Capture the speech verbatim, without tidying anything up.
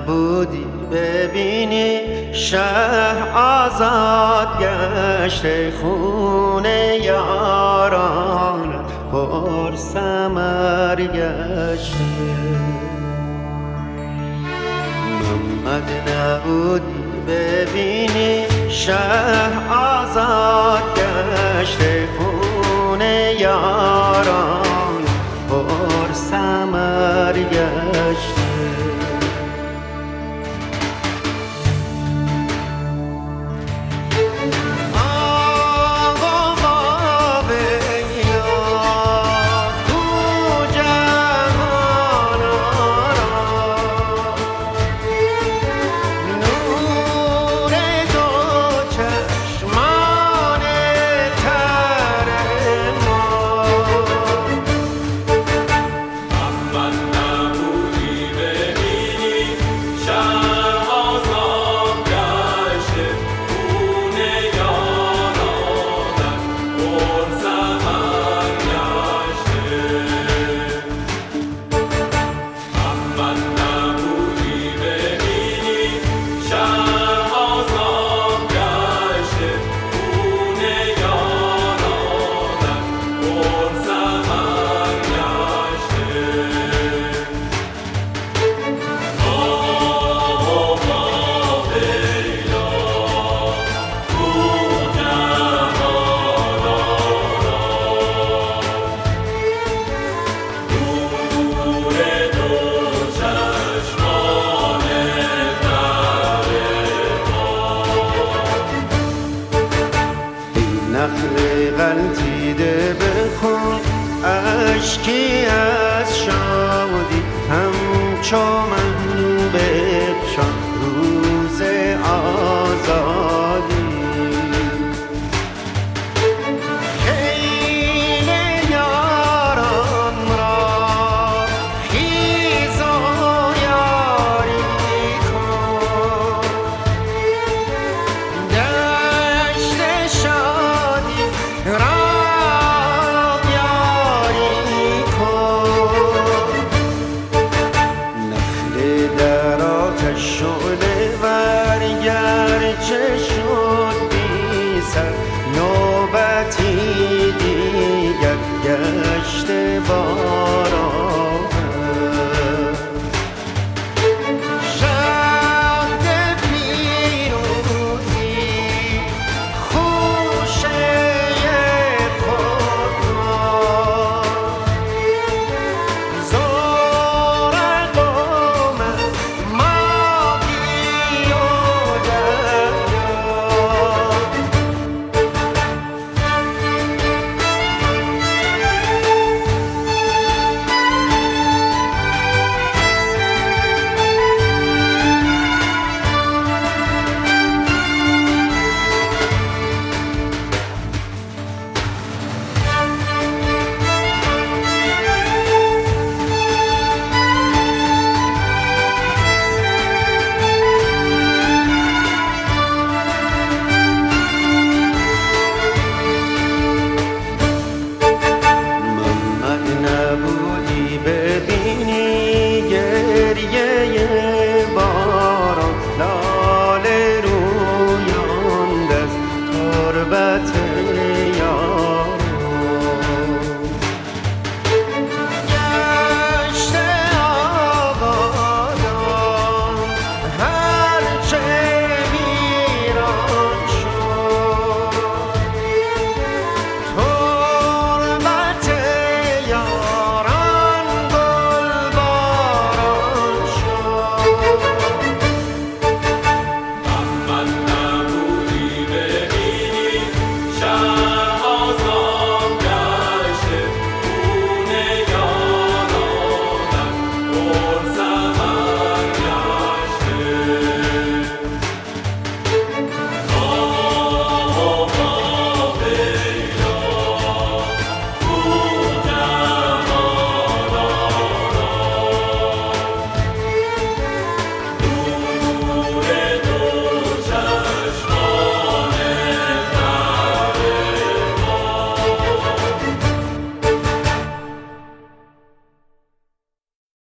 نبودی ببینی شهر آزاد گشته، خونه یاران پر ثمر گشته. محمد نبودی ببینی شهر آزاد گشته، خونه یاران پر ثمر گشته. نخل غلطیده بخون اشکی از شادی، همچو من بپشان روز آزادی. خیل یاران را خیز و یاری کن، دشت شادی را یاری کن. نخل در آتش شعله ور گرچه شد بی سر، نوبتی دیگر گشته بارآور. نبودی ببینی گریه باران، لاله رویان از تربت